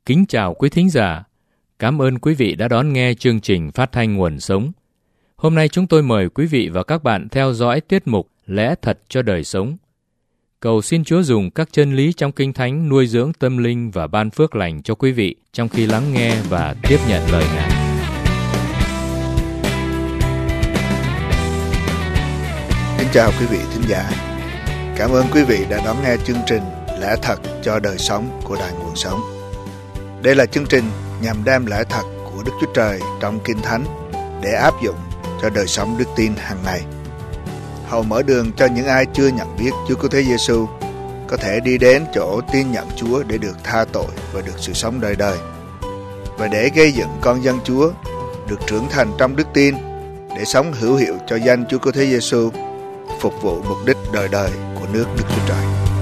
Kính chào quý thính giả. Cảm ơn quý vị đã đón nghe chương trình phát thanh Nguồn Sống. Hôm nay chúng tôi mời quý vị và các bạn theo dõi tiết mục Lẽ Thật cho Đời Sống. Cầu xin Chúa dùng các chân lý trong Kinh Thánh nuôi dưỡng tâm linh và ban phước lành cho quý vị trong khi lắng nghe và tiếp nhận lời Ngài. Kính chào quý vị thính giả. Cảm ơn quý vị đã đón nghe chương trình Lẽ Thật cho Đời Sống của Đài Nguồn Sống. Đây là chương trình nhằm đem lẽ thật của Đức Chúa Trời trong Kinh Thánh để áp dụng cho đời sống đức tin hàng ngày. Hầu mở đường cho những ai chưa nhận biết Chúa Cứu Thế Giêsu có thể đi đến chỗ tin nhận Chúa để được tha tội và được sự sống đời đời, và để gây dựng con dân Chúa được trưởng thành trong đức tin để sống hữu hiệu cho danh Chúa Cứu Thế Giêsu, phục vụ mục đích đời đời của nước Đức Chúa Trời.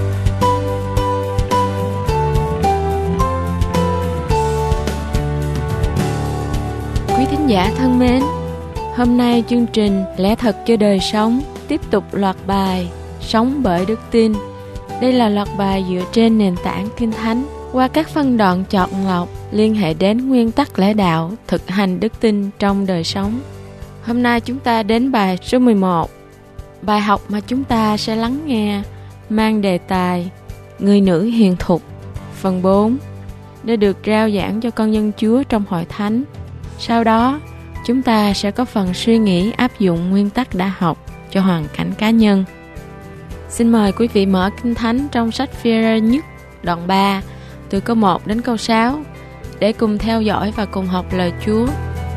Quý thính giả thân mến, hôm nay chương trình Lẽ Thật cho Đời Sống tiếp tục loạt bài Sống bởi Đức Tin. Đây là loạt bài dựa trên nền tảng Kinh Thánh qua các phân đoạn chọn lọc liên hệ đến nguyên tắc lẽ đạo, thực hành đức tin trong đời sống. Hôm nay chúng ta đến bài số 11. Bài học mà chúng ta sẽ lắng nghe mang đề tài Người nữ hiền thục, phần 4, đã được rao giảng cho con dân Chúa trong hội thánh. Sau đó, chúng ta sẽ có phần suy nghĩ áp dụng nguyên tắc đã học cho hoàn cảnh cá nhân. Xin mời quý vị mở Kinh Thánh trong sách Phi-e-rơ nhất đoạn 3 từ câu 1 đến câu 6 để cùng theo dõi và cùng học lời Chúa.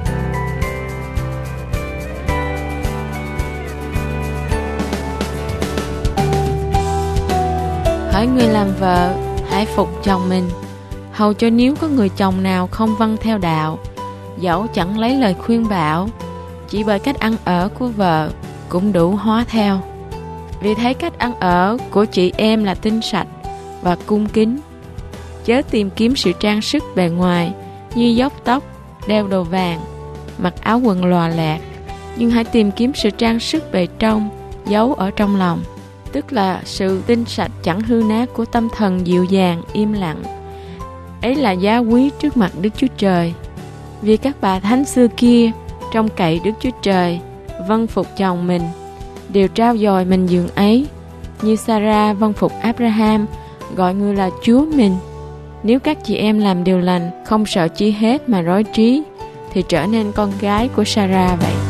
Hỡi người làm vợ, hãy phục chồng mình, hầu cho nếu có người chồng nào không vâng theo đạo, dẫu chẳng lấy lời khuyên bảo, chỉ bởi cách ăn ở của vợ cũng đủ hóa theo. Vì thấy cách ăn ở của chị em là tinh sạch và cung kính. Chớ tìm kiếm sự trang sức bề ngoài như dốc tóc, đeo đồ vàng, mặc áo quần lòa lẹt, nhưng hãy tìm kiếm sự trang sức bề trong, giấu ở trong lòng, tức là sự tinh sạch chẳng hư nát của tâm thần dịu dàng, im lặng. Ấy là giá quý trước mặt Đức Chúa Trời. Vì các bà thánh xưa kia trông cậy Đức Chúa Trời, vâng phục chồng mình, đều trao dồi mình giường ấy, như Sarah vâng phục Abraham, gọi người là Chúa mình. Nếu các chị em làm điều lành, không sợ chi hết mà rối trí, thì trở nên con gái của Sarah vậy.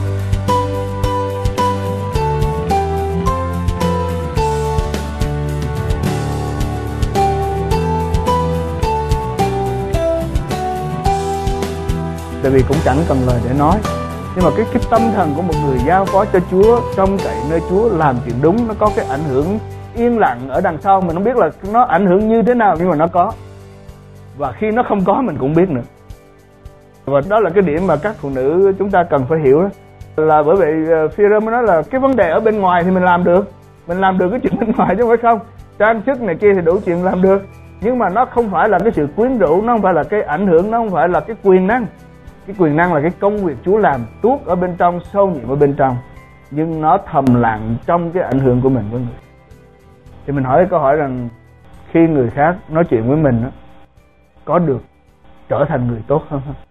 Tại vì cũng chẳng cần lời để nói, nhưng mà cái tâm thần của một người giao phó cho Chúa, trông cậy nơi Chúa, làm chuyện đúng, nó có cái ảnh hưởng yên lặng ở đằng sau. Mình không biết là nó ảnh hưởng như thế nào, nhưng mà nó có. Và khi nó không có mình cũng biết nữa. Và đó là cái điểm mà các phụ nữ chúng ta cần phải hiểu đó. Là bởi vậy Phi-e-rơ mới nói là cái vấn đề ở bên ngoài thì mình làm được. Mình làm được cái chuyện bên ngoài chứ không phải không. Trang sức này kia thì đủ chuyện làm được. Nhưng mà nó không phải là cái sự quyến rũ, nó không phải là cái ảnh hưởng, nó không phải là cái quyền năng. Cái quyền năng là cái công việc Chúa làm tuốt ở bên trong, sâu nhiệm ở bên trong, nhưng nó thầm lặng trong cái ảnh hưởng của mình với người. Thì mình hỏi cái câu hỏi rằng khi người khác nói chuyện với mình đó, có được trở thành người tốt hơn không?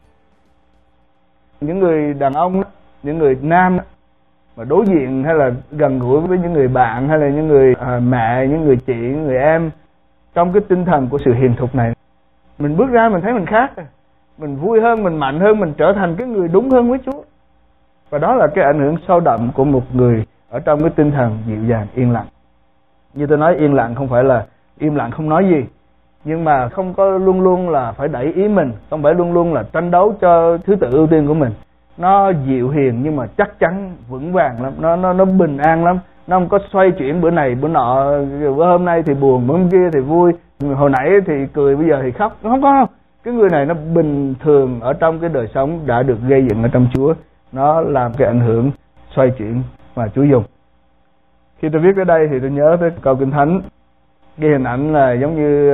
Những người đàn ông đó, những người nam đó, mà đối diện hay là gần gũi với những người bạn hay là những người mẹ, những người chị, những người em, trong cái tinh thần của sự hiền thục này, mình bước ra mình thấy mình khác, mình vui hơn, mình mạnh hơn, mình trở thành cái người đúng hơn với Chúa. Và đó là cái ảnh hưởng sâu đậm của một người ở trong cái tinh thần dịu dàng, yên lặng. Như tôi nói, yên lặng không phải là im lặng không nói gì, nhưng mà không có luôn luôn là phải đẩy ý mình, không phải luôn luôn là tranh đấu cho thứ tự ưu tiên của mình. Nó dịu hiền nhưng mà chắc chắn, vững vàng lắm, nó bình an lắm. Nó không có xoay chuyển bữa này bữa nọ, bữa hôm nay thì buồn, bữa hôm kia thì vui, hồi nãy thì cười bây giờ thì khóc. Không có đâu. Cái người này nó bình thường ở trong cái đời sống đã được gây dựng ở trong Chúa. Nó làm cái ảnh hưởng xoay chuyển mà Chúa dùng. Khi tôi viết tới đây thì tôi nhớ tới câu Kinh Thánh. Cái hình ảnh là giống như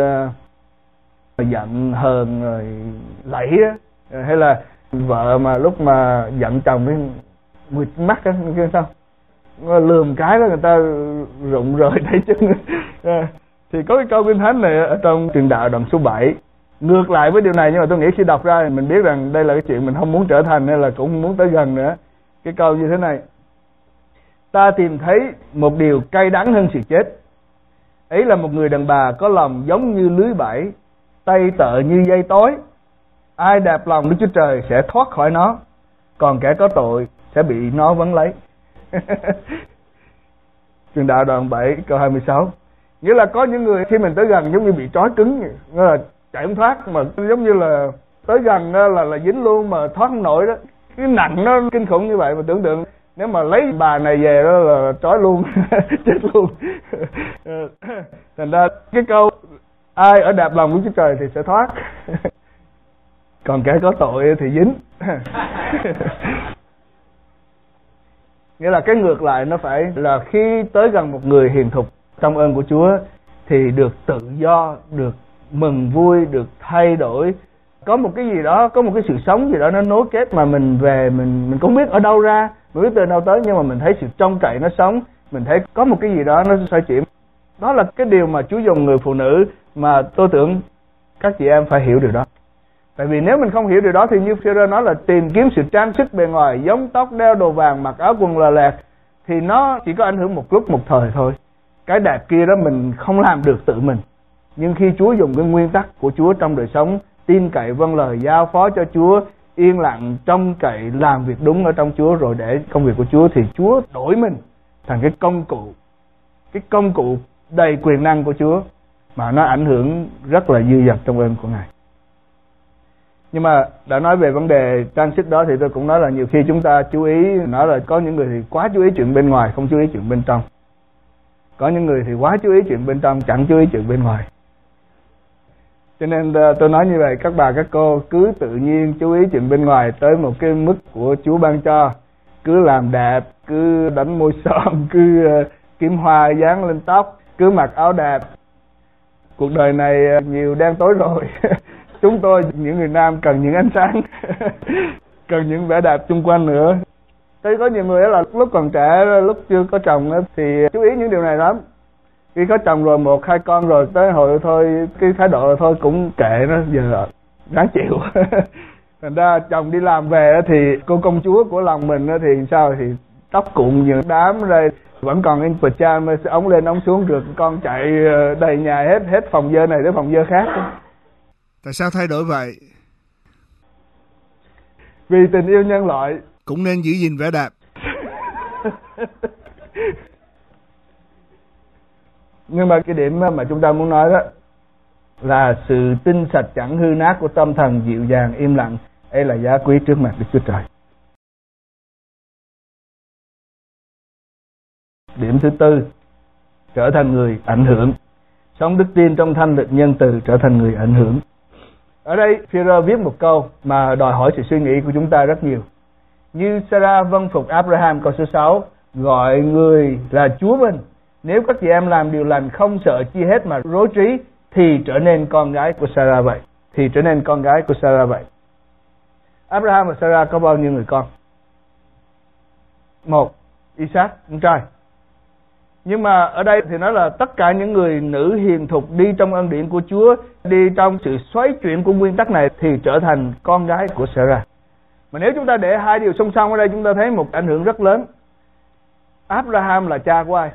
giận hờn rồi lẫy á, hay là vợ mà lúc mà giận chồng cái mượt mắt á, cái sao lườm cái đó người ta rụng rời tay chân. Thì có cái câu Kinh Thánh này ở trong Truyền Đạo đoạn số 7 Ngược lại với điều này, nhưng mà tôi nghĩ khi đọc ra mình biết rằng đây là cái chuyện mình không muốn trở thành, hay là cũng không muốn tới gần nữa. Cái câu như thế này: ta tìm thấy một điều cay đắng hơn sự chết. Ấy là một người đàn bà có lòng giống như lưới bẫy, tay tợ như dây tối. Ai đạp lòng Đức Chúa Trời sẽ thoát khỏi nó, còn kẻ có tội sẽ bị nó vấn lấy. Truyền đạo đoạn 7 câu 26. Nghĩa là có những người khi mình tới gần giống như bị trói cứng, nghĩa là chạy không thoát, mà giống như là tới gần là dính luôn mà thoát không nổi đó. Cái nặng nó kinh khủng như vậy, mà tưởng tượng nếu mà lấy bà này về đó là trói luôn, chết luôn. Thành ra cái câu ai ở đạp lòng Đức Chúa Trời thì sẽ thoát, còn kẻ có tội thì dính. Nghĩa là cái ngược lại nó phải là khi tới gần một người hiền thục trong ơn của Chúa thì được tự do, được mừng vui, được thay đổi, có một cái gì đó, có một cái sự sống gì đó nó nối kết mà mình về mình không biết ở đâu ra, mình biết từ đâu tới, nhưng mà mình thấy sự trông cậy nó sống, mình thấy có một cái gì đó nó xoay chuyển. Đó là cái điều mà Chúa dùng người phụ nữ mà tôi tưởng các chị em phải hiểu điều đó. Tại vì nếu mình không hiểu điều đó thì như Phêrô nói là tìm kiếm sự trang sức bề ngoài, giống tóc, đeo đồ vàng, mặc áo quần lòe loẹt, thì nó chỉ có ảnh hưởng một lúc một thời thôi. Cái đẹp kia đó mình không làm được tự mình. Nhưng khi Chúa dùng cái nguyên tắc của Chúa trong đời sống, tin cậy vâng lời, giao phó cho Chúa, yên lặng, trông cậy, làm việc đúng ở trong Chúa, rồi để công việc của Chúa, thì Chúa đổi mình thành cái công cụ đầy quyền năng của Chúa, mà nó ảnh hưởng rất là dư dật trong ơn của Ngài. Nhưng mà đã nói về vấn đề trang sức đó thì tôi cũng nói là nhiều khi chúng ta chú ý, nói là có những người thì quá chú ý chuyện bên ngoài, không chú ý chuyện bên trong. Có những người thì quá chú ý chuyện bên trong, chẳng chú ý chuyện bên ngoài. Cho nên tôi nói như vậy, các bà các cô cứ tự nhiên chú ý chuyện bên ngoài tới một cái mức của Chúa ban cho. Cứ làm đẹp, cứ đánh môi son, cứ kiếm hoa dán lên tóc, cứ mặc áo đẹp. Cuộc đời này nhiều đen tối rồi. Chúng tôi, những người nam, cần những ánh sáng, cần những vẻ đẹp xung quanh nữa. Thấy có nhiều người là lúc còn trẻ, lúc chưa có chồng thì chú ý những điều này lắm. Khi có chồng rồi, 1-2 con rồi, tới hồi thôi, cái thái độ là thôi cũng kệ nó, giờ ráng chịu. Thành ra chồng đi làm về thì cô công chúa của lòng mình thì sao, thì tóc cuộn những đám rồi, vẫn còn cái pyjama, ống lên ống xuống, rượt con chạy đầy nhà hết phòng dơ này đến phòng dơ khác. Tại sao thay đổi vậy? Vì tình yêu nhân loại. Cũng nên giữ gìn vẻ đẹp. Nhưng mà cái điểm mà chúng ta muốn nói đó là sự tinh sạch chẳng hư nát của tâm thần dịu dàng im lặng, ấy là giá quý trước mặt Đức Chúa Trời. Điểm thứ tư, trở thành người ảnh hưởng. Sống đức tin trong thanh lịch nhân từ, trở thành người ảnh hưởng. Ở đây Phêrô viết một câu mà đòi hỏi sự suy nghĩ của chúng ta rất nhiều. Như Sarah vâng phục Abraham, câu số 6, gọi người là Chúa mình. Nếu các chị em làm điều lành không sợ chi hết mà rối trí, thì trở nên con gái của Sarah vậy. Abraham và Sarah có bao nhiêu người con? 1, Isaac, con trai. Nhưng mà ở đây thì nói là tất cả những người nữ hiền thục đi trong ân điển của Chúa, đi trong sự xoáy chuyển của nguyên tắc này thì trở thành con gái của Sarah. Mà nếu chúng ta để hai điều song song ở đây, chúng ta thấy một ảnh hưởng rất lớn. Abraham là cha của ai?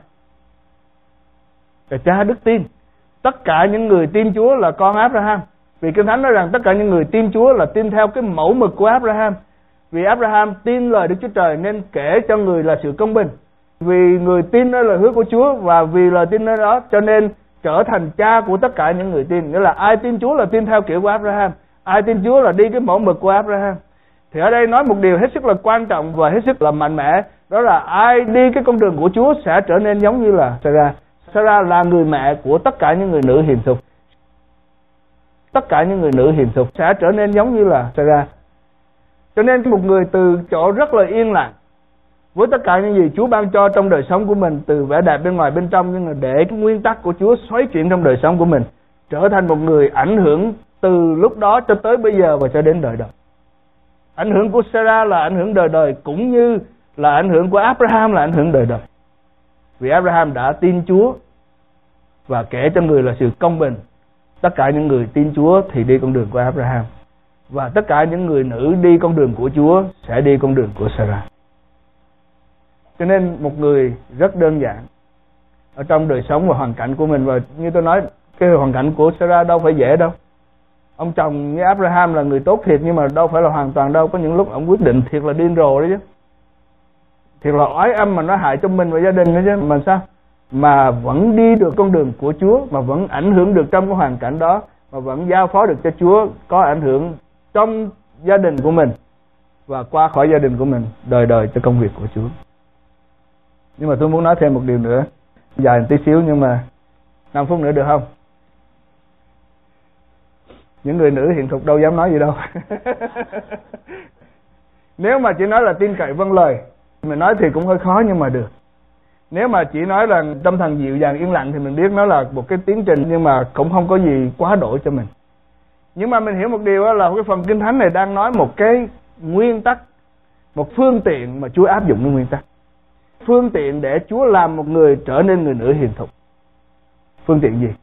Là cha đức tin. Tất cả những người tin Chúa là con Abraham. Vì Kinh Thánh nói rằng tất cả những người tin Chúa là tin theo cái mẫu mực của Abraham. Vì Abraham tin lời Đức Chúa Trời nên kể cho người là sự công bình. Vì người tin nơi lời hứa của Chúa, và vì lời tin nơi đó cho nên trở thành cha của tất cả những người tin. Nghĩa là ai tin Chúa là tin theo kiểu của Abraham, ai tin Chúa là đi cái mẫu mực của Abraham. Thì ở đây nói một điều hết sức là quan trọng và hết sức là mạnh mẽ, đó là ai đi cái con đường của Chúa sẽ trở nên giống như là Sarah. Sarah là người mẹ của tất cả những người nữ hiền thục. Tất cả những người nữ hiền thục sẽ trở nên giống như là Sarah. Cho nên một người từ chỗ rất là yên lặng với tất cả những gì Chúa ban cho trong đời sống của mình, từ vẻ đẹp bên ngoài bên trong, nhưng mà để cái nguyên tắc của Chúa xoáy chuyển trong đời sống của mình, trở thành một người ảnh hưởng từ lúc đó cho tới bây giờ và cho đến đời đời. Ảnh hưởng của Sarah là ảnh hưởng đời đời, cũng như là ảnh hưởng của Abraham là ảnh hưởng đời đời. Vì Abraham đã tin Chúa và kể cho người là sự công bình, tất cả những người tin Chúa thì đi con đường của Abraham, và tất cả những người nữ đi con đường của Chúa sẽ đi con đường của Sarah. Cho nên một người rất đơn giản ở trong đời sống và hoàn cảnh của mình. Và như tôi nói, cái hoàn cảnh của Sarah đâu phải dễ đâu. Ông chồng như Abraham là người tốt thiệt, nhưng mà đâu phải là hoàn toàn đâu. Có những lúc ông quyết định thiệt là điên rồ đấy chứ, thiệt là oái âm mà nó hại cho mình và gia đình nữa chứ. Mà sao mà vẫn đi được con đường của Chúa, mà vẫn ảnh hưởng được trong cái hoàn cảnh đó, mà vẫn giao phó được cho Chúa, có ảnh hưởng trong gia đình của mình và qua khỏi gia đình của mình, đời đời cho công việc của Chúa. Nhưng mà tôi muốn nói thêm một điều nữa, dài một tí xíu nhưng mà 5 phút nữa được không? Những người nữ hiện thục đâu dám nói gì đâu. Nếu mà chỉ nói là tin cậy vâng lời, mình nói thì cũng hơi khó nhưng mà được. Nếu mà chỉ nói là tâm thần dịu dàng yên lặng thì mình biết nó là một cái tiến trình, nhưng mà cũng không có gì quá đổi cho mình. Nhưng mà mình hiểu một điều đó là cái phần Kinh Thánh này đang nói một cái nguyên tắc, một phương tiện mà Chúa áp dụng cái nguyên tắc. Phương tiện để Chúa làm một người trở nên người nữ hiền thục. Phương tiện gì?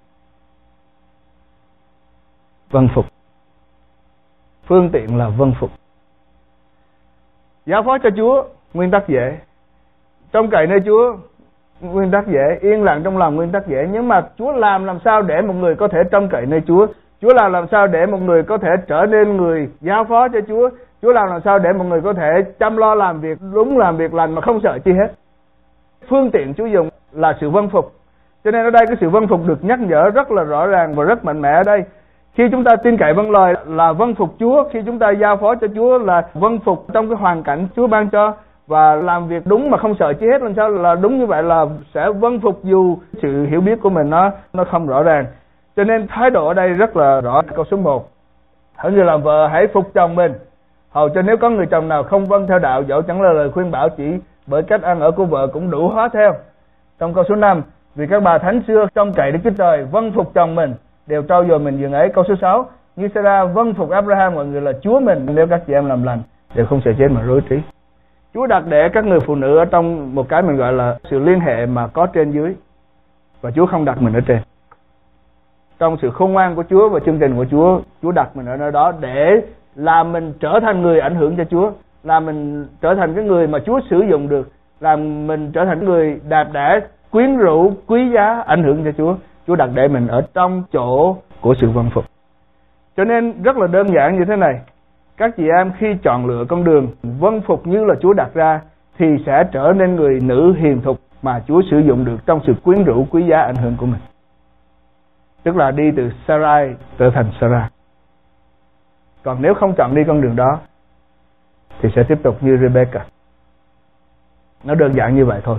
Vâng phục. Phương tiện là vâng phục. Giao phó cho Chúa, nguyên tắc dễ. Trông cậy nơi Chúa, nguyên tắc dễ. Yên lặng trong lòng, nguyên tắc dễ. Nhưng mà Chúa làm sao để một người có thể trông cậy nơi Chúa? Chúa làm sao để một người có thể trở nên người giao phó cho Chúa? Chúa làm sao để một người có thể chăm lo làm việc đúng, làm việc lành mà không sợ chi hết? Phương tiện Chúa dùng là sự vâng phục. Cho nên ở đây cái sự vâng phục được nhắc nhở rất là rõ ràng và rất mạnh mẽ ở đây. Khi chúng ta tin cậy vâng lời là vâng phục Chúa, khi chúng ta giao phó cho Chúa là vâng phục trong cái hoàn cảnh Chúa ban cho, và làm việc đúng mà không sợ chi hết. Làm sao là đúng như vậy là sẽ vâng phục dù sự hiểu biết của mình nó không rõ ràng. Cho nên thái độ ở đây rất là rõ. Câu số 1, hỡi người làm vợ hãy phục chồng mình, hầu cho nếu có người chồng nào không vâng theo đạo, dẫu chẳng là lời khuyên bảo chỉ bởi cách ăn ở của vợ cũng đủ hóa theo. Trong câu số 5, vì các bà thánh xưa trông cậy Đức Chúa Trời, vâng phục chồng mình, đều trau dồi mình dường ấy. Câu số 6, như Sarah vâng phục Abraham, mọi người là Chúa mình, nếu các chị em làm lành đều không sợ chết mà rối trí. Chúa đặt để các người phụ nữ ở trong một cái mình gọi là sự liên hệ mà có trên dưới, và Chúa không đặt mình ở trên. Trong sự khôn ngoan của Chúa và chương trình của Chúa, Chúa đặt mình ở nơi đó để làm mình trở thành người ảnh hưởng cho Chúa, làm mình trở thành cái người mà Chúa sử dụng được, làm mình trở thành người đẹp đẽ, quyến rũ, quý giá, ảnh hưởng cho Chúa. Chúa đặt để mình ở trong chỗ của sự vâng phục. Cho nên rất là đơn giản như thế này, các chị em khi chọn lựa con đường vâng phục như là Chúa đặt ra thì sẽ trở nên người nữ hiền thục mà Chúa sử dụng được trong sự quyến rũ, quý giá, ảnh hưởng của mình. Tức là đi từ Sarai trở thành Sarah. Còn nếu không chọn đi con đường đó thì sẽ tiếp tục như Rebecca. Nó đơn giản như vậy thôi.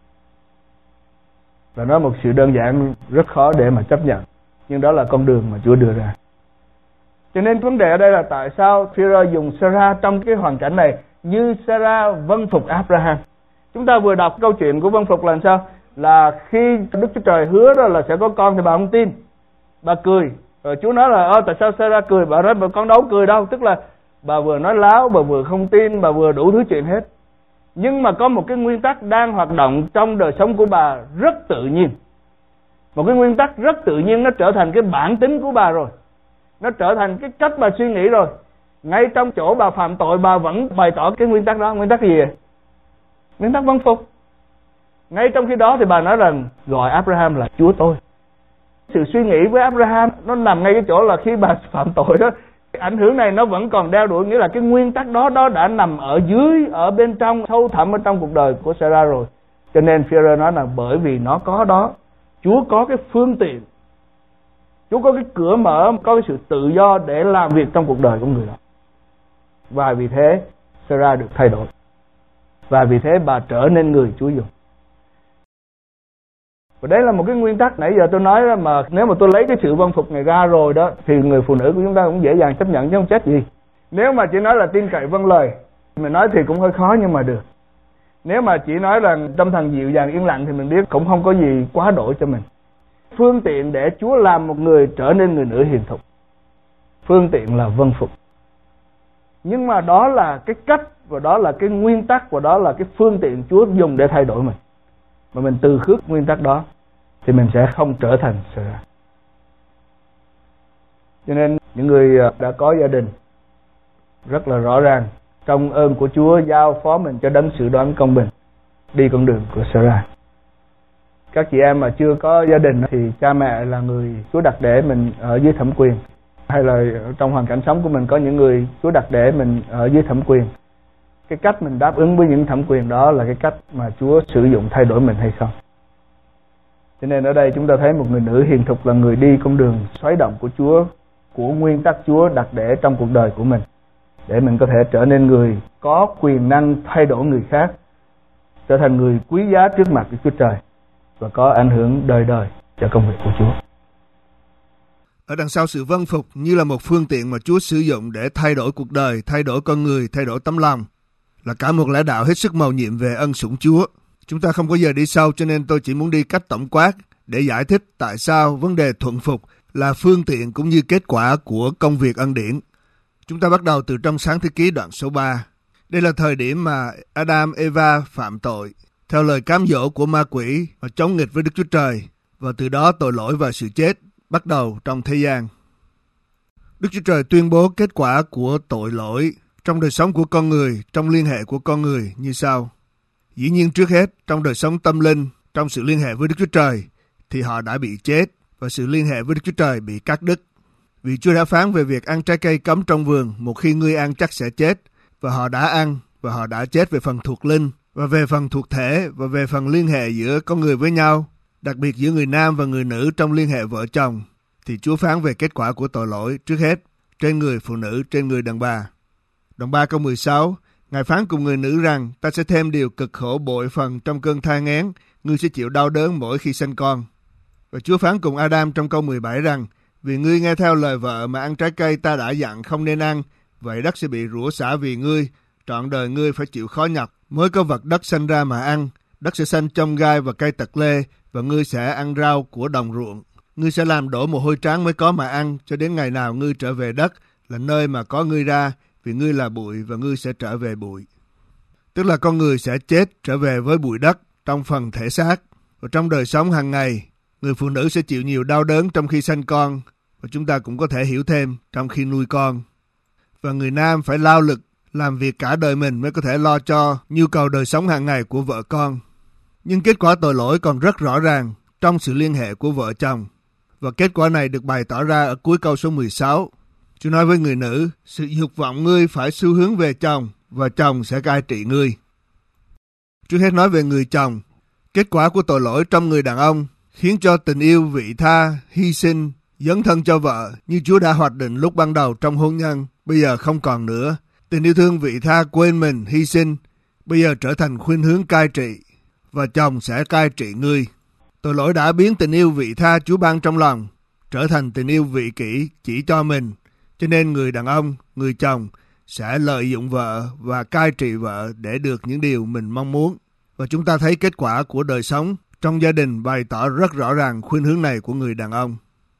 Và nó là một sự đơn giản rất khó để mà chấp nhận, nhưng đó là con đường mà Chúa đưa ra. Cho nên vấn đề ở đây là tại sao Phêrô dùng Sarah trong cái hoàn cảnh này, như Sarah vâng phục Abraham. Chúng ta vừa đọc câu chuyện của vâng phục là sao? Là khi Đức Chúa Trời hứa đó là sẽ có con thì bà không tin, bà cười. Rồi Chúa nói là tại sao Sarah cười? Bà nói con đâu cười đâu. Tức là bà vừa nói láo, bà vừa không tin, bà vừa đủ thứ chuyện hết. Nhưng mà có một cái nguyên tắc đang hoạt động trong đời sống của bà rất tự nhiên. Một cái nguyên tắc rất tự nhiên, nó trở thành cái bản tính của bà rồi. Nó trở thành cái cách bà suy nghĩ rồi. Ngay trong chỗ bà phạm tội, bà vẫn bày tỏ cái nguyên tắc đó. Nguyên tắc gì vậy? Nguyên tắc vâng phục. Ngay trong khi đó thì bà nói rằng gọi Abraham là Chúa tôi. Sự suy nghĩ với Abraham nó nằm ngay cái chỗ là khi bà phạm tội đó, cái ảnh hưởng này nó vẫn còn đeo đuổi. Nghĩa là cái nguyên tắc đó đã nằm ở dưới, ở bên trong, sâu thẳm ở trong cuộc đời của Sarah rồi. Cho nên Phêrô nói là bởi vì nó có đó, Chúa có cái phương tiện, Chúa có cái cửa mở, có cái sự tự do để làm việc trong cuộc đời của người đó. Và vì thế Sarah được thay đổi. Và vì thế bà trở nên người Chúa dùng. Và đấy là một cái nguyên tắc nãy giờ tôi nói đó, mà nếu mà tôi lấy cái sự vâng phục này ra rồi đó thì người phụ nữ của chúng ta cũng dễ dàng chấp nhận chứ không chết gì. Nếu mà chỉ nói là tin cậy vâng lời, mình nói thì cũng hơi khó nhưng mà được. Nếu mà chỉ nói là tâm thần dịu dàng yên lặng thì mình biết cũng không có gì quá đổi cho mình. Phương tiện để Chúa làm một người trở nên người nữ hiền thục. Phương tiện là vâng phục. Nhưng mà đó là cái cách, và đó là cái nguyên tắc, và đó là cái phương tiện Chúa dùng để thay đổi mình. Mà mình từ khước nguyên tắc đó thì mình sẽ không trở thành Sarah. Cho nên những người đã có gia đình rất là rõ ràng, trong ơn của Chúa giao phó mình cho đấng xử đoán công bình, đi con đường của Sarah. Các chị em mà chưa có gia đình thì cha mẹ là người Chúa đặt để mình ở dưới thẩm quyền, hay là trong hoàn cảnh sống của mình có những người Chúa đặt để mình ở dưới thẩm quyền. Cái cách mình đáp ứng với những thẩm quyền đó là cái cách mà Chúa sử dụng thay đổi mình hay không. Cho nên ở đây chúng ta thấy một người nữ hiền thục là người đi con đường xoáy động của Chúa, của nguyên tắc Chúa đặt để trong cuộc đời của mình, để mình có thể trở nên người có quyền năng thay đổi người khác, trở thành người quý giá trước mặt của Chúa Trời và có ảnh hưởng đời đời cho công việc của Chúa. Ở đằng sau sự vâng phục như là một phương tiện mà Chúa sử dụng để thay đổi cuộc đời, thay đổi con người, thay đổi tấm lòng, là cả một lẽ đạo hết sức mầu nhiệm về ân sủng Chúa. Chúng ta không có giờ đi sâu, cho nên tôi chỉ muốn đi cách tổng quát để giải thích tại sao vấn đề thuận phục là phương tiện cũng như kết quả của công việc ân điển. Chúng ta bắt đầu từ trong Sáng Thế Ký đoạn số 3. Đây là thời điểm mà Adam, Eva phạm tội theo lời cám dỗ của ma quỷ và chống nghịch với Đức Chúa Trời, và từ đó tội lỗi và sự chết bắt đầu trong thế gian. Đức Chúa Trời tuyên bố kết quả của tội lỗi trong đời sống của con người, trong liên hệ của con người như sau. Dĩ nhiên trước hết, trong đời sống tâm linh, trong sự liên hệ với Đức Chúa Trời, thì họ đã bị chết và sự liên hệ với Đức Chúa Trời bị cắt đứt. Vì Chúa đã phán về việc ăn trái cây cấm trong vườn, một khi ngươi ăn chắc sẽ chết, và họ đã ăn và họ đã chết về phần thuộc linh và về phần thuộc thể và về phần liên hệ giữa con người với nhau, đặc biệt giữa người nam và người nữ trong liên hệ vợ chồng, thì Chúa phán về kết quả của tội lỗi trước hết trên người phụ nữ, trên người đàn bà. Đoạn 3 câu 16, Ngài phán cùng người nữ rằng, ta sẽ thêm điều cực khổ bội phần trong cơn thai nghén, ngươi sẽ chịu đau đớn mỗi khi sanh con. Và Chúa phán cùng Adam trong câu 17 rằng, vì ngươi nghe theo lời vợ mà ăn trái cây ta đã dặn không nên ăn, vậy đất sẽ bị rủa xả vì ngươi, trọn đời ngươi phải chịu khó nhọc, mới có vật đất sanh ra mà ăn, đất sẽ sanh chông gai và cây tật lê, và ngươi sẽ ăn rau của đồng ruộng. Ngươi sẽ làm đổ mồ hôi trán mới có mà ăn, cho đến ngày nào ngươi trở về đất, là nơi mà có ngươi ra, vì ngươi là bụi và ngươi sẽ trở về bụi. Tức là con người sẽ chết trở về với bụi đất trong phần thể xác. Và trong đời sống hàng ngày, người phụ nữ sẽ chịu nhiều đau đớn trong khi sanh con, và chúng ta cũng có thể hiểu thêm trong khi nuôi con. Và người nam phải lao lực làm việc cả đời mình mới có thể lo cho nhu cầu đời sống hàng ngày của vợ con. Nhưng kết quả tội lỗi còn rất rõ ràng trong sự liên hệ của vợ chồng. Và kết quả này được bày tỏ ra ở cuối câu số 16. Chúa nói với người nữ, sự dục vọng ngươi phải xu hướng về chồng, và chồng sẽ cai trị ngươi. Trước hết nói về người chồng. Kết quả của tội lỗi trong người đàn ông khiến cho tình yêu vị tha, hy sinh, dấn thân cho vợ như Chúa đã hoạch định lúc ban đầu trong hôn nhân, bây giờ không còn nữa. Tình yêu thương vị tha quên mình, hy sinh, bây giờ trở thành khuynh hướng cai trị, và chồng sẽ cai trị ngươi. Tội lỗi đã biến tình yêu vị tha Chúa ban trong lòng trở thành tình yêu vị kỷ chỉ cho mình, cho nên người đàn ông, người chồng sẽ lợi dụng vợ và cai trị vợ để được những điều mình mong muốn. Và chúng ta thấy kết quả của đời sống trong gia đình bày tỏ rất rõ ràng khuynh hướng này của người đàn ông.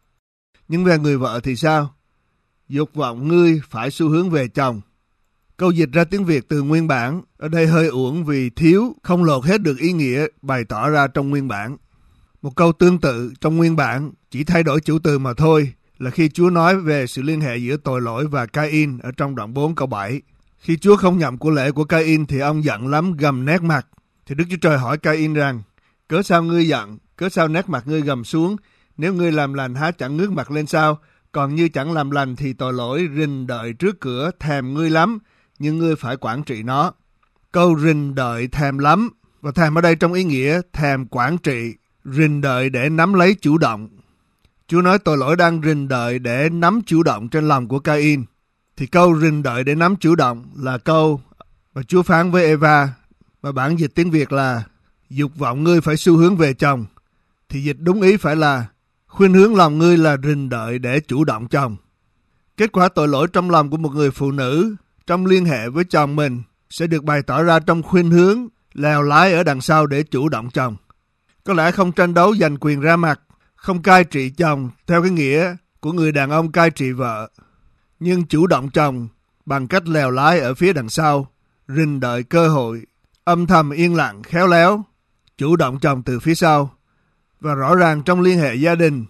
Nhưng về người vợ thì sao? Dục vọng ngươi phải xu hướng về chồng. Câu dịch ra tiếng Việt từ nguyên bản ở đây hơi uổng vì thiếu, không lột hết được ý nghĩa bày tỏ ra trong nguyên bản. Một câu tương tự trong nguyên bản chỉ thay đổi chủ từ mà thôi, là khi Chúa nói về sự liên hệ giữa tội lỗi và Cain ở trong đoạn 4 câu 7. Khi Chúa không nhận của lễ của Cain thì ông giận lắm, gầm nét mặt. Thì Đức Chúa Trời hỏi Cain rằng, cớ sao ngươi giận, cớ sao nét mặt ngươi gầm xuống, nếu ngươi làm lành há chẳng ngước mặt lên sao? Còn như chẳng làm lành thì tội lỗi rình đợi trước cửa thèm ngươi lắm, nhưng ngươi phải quản trị nó. Câu rình đợi thèm lắm, và thèm ở đây trong ý nghĩa thèm quản trị, rình đợi để nắm lấy chủ động. Chúa nói tội lỗi đang rình đợi để nắm chủ động trên lòng của Cain. Thì câu rình đợi để nắm chủ động là câu mà Chúa phán với Eva, và bản dịch tiếng Việt là dục vọng ngươi phải xu hướng về chồng. Thì dịch đúng ý phải là khuynh hướng lòng ngươi là rình đợi để chủ động chồng. Kết quả tội lỗi trong lòng của một người phụ nữ trong liên hệ với chồng mình sẽ được bày tỏ ra trong khuynh hướng lèo lái ở đằng sau để chủ động chồng. Có lẽ không tranh đấu giành quyền ra mặt, không cai trị chồng theo cái nghĩa của người đàn ông cai trị vợ, nhưng chủ động chồng bằng cách lèo lái ở phía đằng sau, rình đợi cơ hội, âm thầm yên lặng khéo léo, chủ động chồng từ phía sau. Và rõ ràng trong liên hệ gia đình,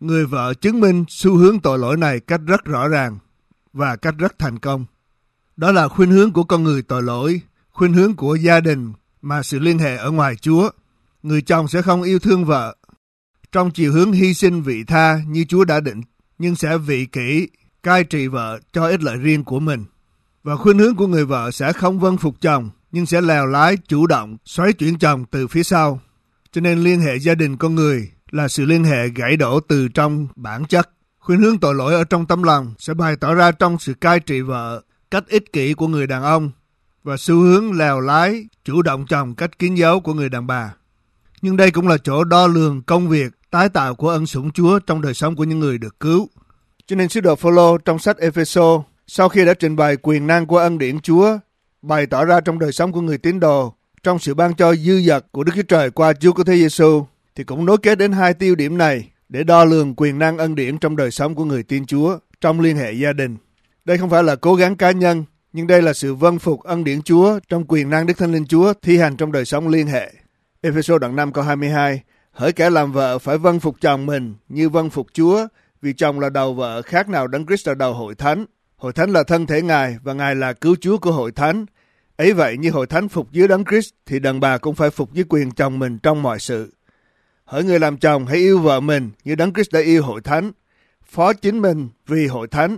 người vợ chứng minh xu hướng tội lỗi này cách rất rõ ràng và cách rất thành công. Đó là khuynh hướng của con người tội lỗi, khuynh hướng của gia đình mà sự liên hệ ở ngoài Chúa. Người chồng sẽ không yêu thương vợ trong chiều hướng hy sinh vị tha như Chúa đã định, nhưng sẽ vị kỷ, cai trị vợ cho ích lợi riêng của mình. Và khuynh hướng của người vợ sẽ không vâng phục chồng, nhưng sẽ lèo lái chủ động xoáy chuyển chồng từ phía sau. Cho nên liên hệ gia đình con người là sự liên hệ gãy đổ từ trong bản chất. Khuynh hướng tội lỗi ở trong tấm lòng sẽ bày tỏ ra trong sự cai trị vợ cách ích kỷ của người đàn ông và xu hướng lèo lái chủ động chồng cách kín dấu của người đàn bà. Nhưng đây cũng là chỗ đo lường công việc tái tạo của ân sủng Chúa trong đời sống của những người được cứu. Cho nên sứ đồ Phôlô trong sách Ê-phê-sô, sau khi đã trình bày quyền năng của ân điển Chúa bày tỏ ra trong đời sống của người tín đồ, trong sự ban cho dư dật của Đức Chúa Trời qua Chúa của Thế Giêsu, thì cũng nối kết đến hai tiêu điểm này để đo lường quyền năng ân điển trong đời sống của người tin Chúa trong liên hệ gia đình. Đây không phải là cố gắng cá nhân, nhưng đây là sự vâng phục ân điển Chúa trong quyền năng Đức Thánh Linh Chúa thi hành trong đời sống liên hệ. Ê-phê-sô đoạn 5 câu 22: Hỡi kẻ làm vợ phải vâng phục chồng mình như vâng phục Chúa, vì chồng là đầu vợ khác nào Đấng Christ là đầu hội thánh. Hội thánh là thân thể Ngài và Ngài là cứu Chúa của hội thánh. Ấy vậy như hội thánh phục dưới Đấng Christ thì đàn bà cũng phải phục dưới quyền chồng mình trong mọi sự. Hỡi người làm chồng hãy yêu vợ mình như Đấng Christ đã yêu hội thánh, phó chính mình vì hội thánh,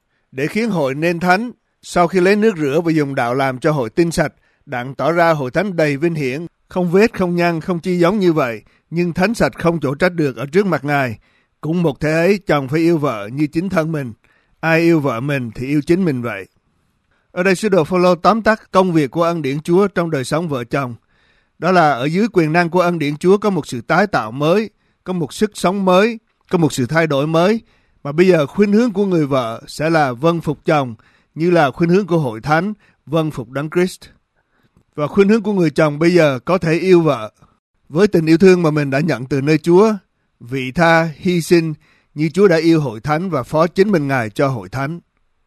để khiến hội nên thánh. Sau khi lấy nước rửa và dùng đạo làm cho hội tinh sạch, đặng tỏ ra hội thánh đầy vinh hiển, không vết, không nhăn, không chi giống như vậy, nhưng thánh sạch không chỗ trách được ở trước mặt Ngài. Cũng một thế ấy, chồng phải yêu vợ như chính thân mình. Ai yêu vợ mình thì yêu chính mình vậy. Ở đây sứ đồ Phôlô tóm tắt công việc của ân điển Chúa trong đời sống vợ chồng. Đó là ở dưới quyền năng của ân điển Chúa có một sự tái tạo mới, có một sức sống mới, có một sự thay đổi mới. Mà bây giờ khuynh hướng của người vợ sẽ là vâng phục chồng, như là khuynh hướng của hội thánh vâng phục Đấng Christ. Và khuynh hướng của người chồng bây giờ có thể yêu vợ với tình yêu thương mà mình đã nhận từ nơi Chúa, vị tha, hy sinh như Chúa đã yêu hội thánh và phó chính mình Ngài cho hội thánh.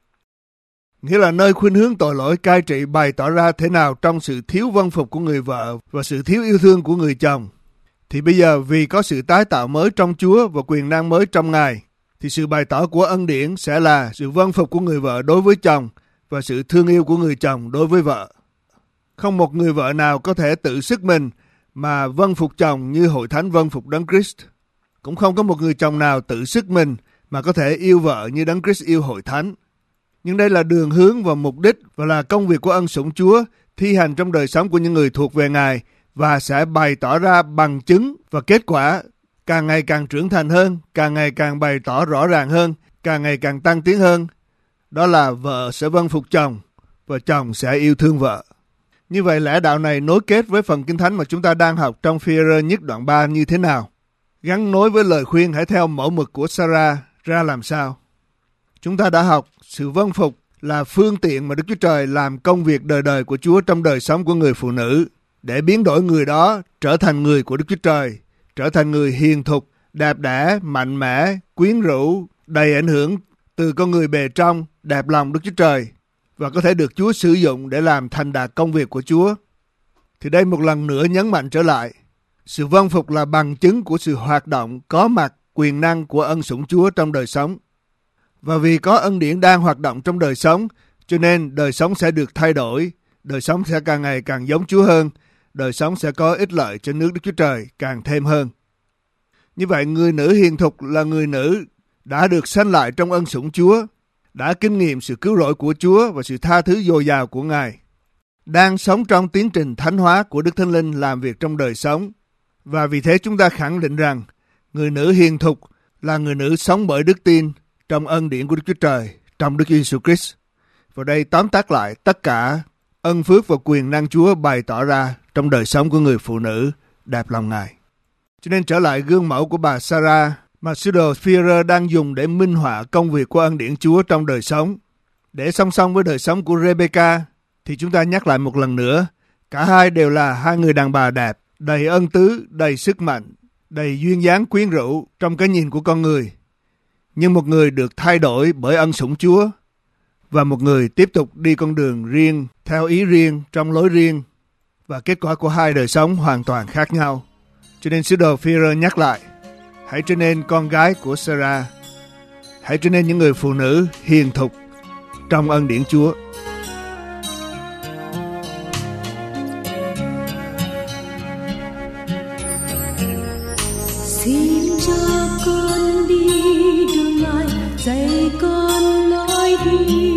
Nghĩa là nơi khuynh hướng tội lỗi cai trị bày tỏ ra thế nào trong sự thiếu vâng phục của người vợ và sự thiếu yêu thương của người chồng. Thì bây giờ vì có sự tái tạo mới trong Chúa và quyền năng mới trong Ngài, thì sự bày tỏ của ân điển sẽ là sự vâng phục của người vợ đối với chồng và sự thương yêu của người chồng đối với vợ. Không một người vợ nào có thể tự sức mình mà vâng phục chồng như hội thánh vâng phục Đấng Christ. Cũng không có một người chồng nào tự sức mình mà có thể yêu vợ như Đấng Christ yêu hội thánh. Nhưng đây là đường hướng và mục đích và là công việc của ân sủng Chúa thi hành trong đời sống của những người thuộc về Ngài và sẽ bày tỏ ra bằng chứng và kết quả càng ngày càng trưởng thành hơn, càng ngày càng bày tỏ rõ ràng hơn, càng ngày càng tăng tiến hơn. Đó là vợ sẽ vâng phục chồng và chồng sẽ yêu thương vợ. Như vậy lẽ đạo này nối kết với phần Kinh Thánh mà chúng ta đang học trong Phi-e-rơ nhất đoạn 3 như thế nào? Gắn nối với lời khuyên hãy theo mẫu mực của Sarah ra làm sao? Chúng ta đã học sự vâng phục là phương tiện mà Đức Chúa Trời làm công việc đời đời của Chúa trong đời sống của người phụ nữ để biến đổi người đó trở thành người của Đức Chúa Trời, trở thành người hiền thục, đẹp đẽ, mạnh mẽ, quyến rũ, đầy ảnh hưởng từ con người bề trong, đẹp lòng Đức Chúa Trời và có thể được Chúa sử dụng để làm thành đạt công việc của Chúa. Thì đây một lần nữa nhấn mạnh trở lại, sự vâng phục là bằng chứng của sự hoạt động có mặt quyền năng của ân sủng Chúa trong đời sống. Và vì có ân điển đang hoạt động trong đời sống, cho nên đời sống sẽ được thay đổi, đời sống sẽ càng ngày càng giống Chúa hơn, đời sống sẽ có ích lợi cho nước Đức Chúa Trời càng thêm hơn. Như vậy, người nữ hiền thục là người nữ đã được sanh lại trong ân sủng Chúa, đã kinh nghiệm sự cứu rỗi của Chúa và sự tha thứ dồi dào của Ngài, đang sống trong tiến trình thánh hóa của Đức Thánh Linh làm việc trong đời sống. Và vì thế chúng ta khẳng định rằng người nữ hiền thục là người nữ sống bởi đức tin trong ân điển của Đức Chúa Trời, trong Đức Giêsu Christ. Và đây tóm tắt lại tất cả ân phước và quyền năng Chúa bày tỏ ra trong đời sống của người phụ nữ đẹp lòng Ngài. Cho nên trở lại gương mẫu của bà Sarah mà sứ đồ Phi-e-rơ đang dùng để minh họa công việc của ân điển Chúa trong đời sống. Để song song với đời sống của Rebecca thì chúng ta nhắc lại một lần nữa, cả hai đều là hai người đàn bà đẹp, đầy ân tứ, đầy sức mạnh, đầy duyên dáng quyến rũ trong cái nhìn của con người. Nhưng một người được thay đổi bởi ân sủng Chúa và một người tiếp tục đi con đường riêng, theo ý riêng, trong lối riêng. Và kết quả của hai đời sống hoàn toàn khác nhau. Cho nên sứ đồ Phi-e-rơ nhắc lại, hãy trở nên con gái của Sarah. Hãy trở nên những người phụ nữ hiền thục trong ân điển Chúa. Xin cho con đi đường Ngài, dạy con lối đi.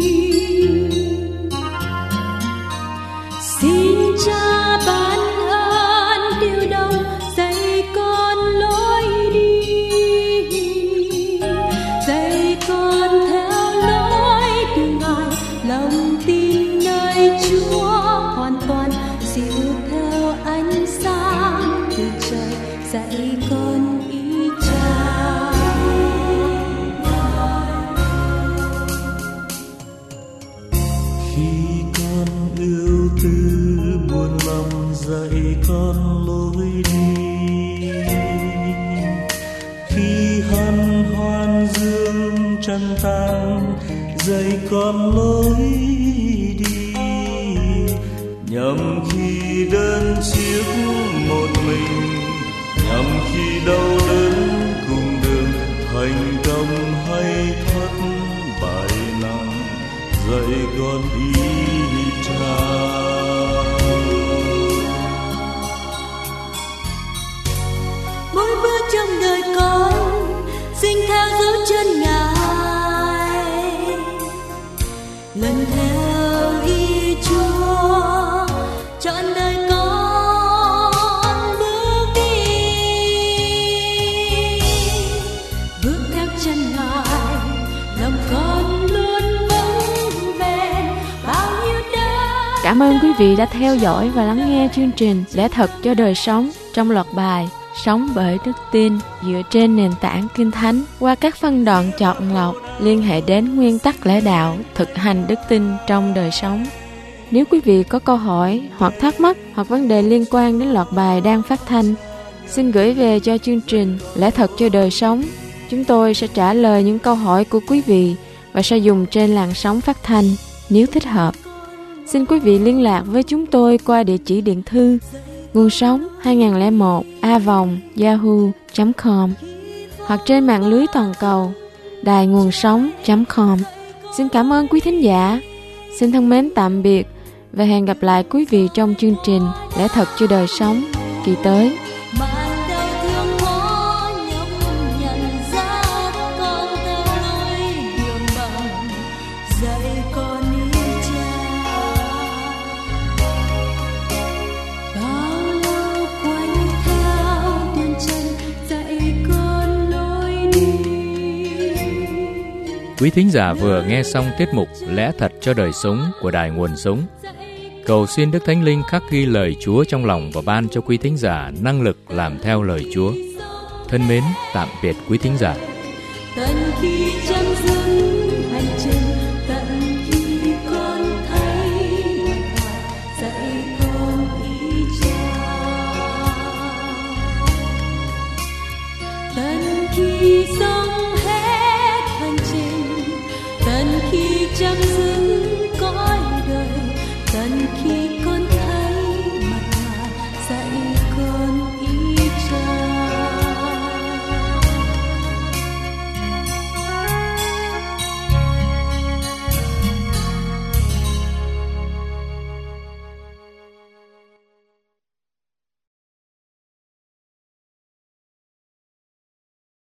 Xin Cha ban ơn điều đồng, dạy con lối đi. Dạy con theo lối đường Ngài, lòng tin nơi Chúa hoàn toàn, dìu theo ánh sáng từ trời, dạy con ý Cha. Khi con ưu tư buồn lòng, dạy con lối đi. Khi hân hoan dương trần tàn, dạy con lối đi. Nhằm khi đơn chiếc một mình, nhằm khi đau đớn cùng đường, thành công hay thất bại nặng, dạy con ý Cha. Mỗi bước trong đời con, xin theo dấu chân Ngài, lần theo ý Chúa, trọn đời con bước đi. Bước theo chân Ngài, lòng con luôn vững bền bao nhiêu đau. Cảm ơn quý vị đã theo dõi và lắng nghe chương trình Lẽ Thật cho Đời Sống trong loạt bài Sống bởi Đức Tin dựa trên nền tảng Kinh Thánh qua các phân đoạn chọn lọc liên hệ đến nguyên tắc lẽ đạo, thực hành đức tin trong đời sống. Nếu quý vị có câu hỏi hoặc thắc mắc hoặc vấn đề liên quan đến loạt bài đang phát thanh, xin gửi về cho chương trình Lẽ Thật cho Đời Sống. Chúng tôi sẽ trả lời những câu hỏi của quý vị và sẽ dùng trên làn sóng phát thanh nếu thích hợp. Xin quý vị liên lạc với chúng tôi qua địa chỉ điện thư nguồn sống 2001a@yahoo.com hoặc trên mạng lưới toàn cầu đài nguồn sống.com. Xin cảm ơn quý thính giả. Xin thân mến tạm biệt và hẹn gặp lại quý vị trong chương trình Lẽ Thật cho Đời Sống kỳ tới. Màn đau thương khó nhọc nhận ra con theo lối đường bằng, dạy con ý Cha. Bao lâu quanh theo đường chân, dạy con lối đi. Quý thính giả vừa nghe xong tiết mục Lẽ Thật cho Đời Sống của Đài Nguồn Sống. Cầu xin Đức Thánh Linh khắc ghi lời Chúa trong lòng và ban cho quý thính giả năng lực làm theo lời Chúa. Thân mến, tạm biệt quý thính giả.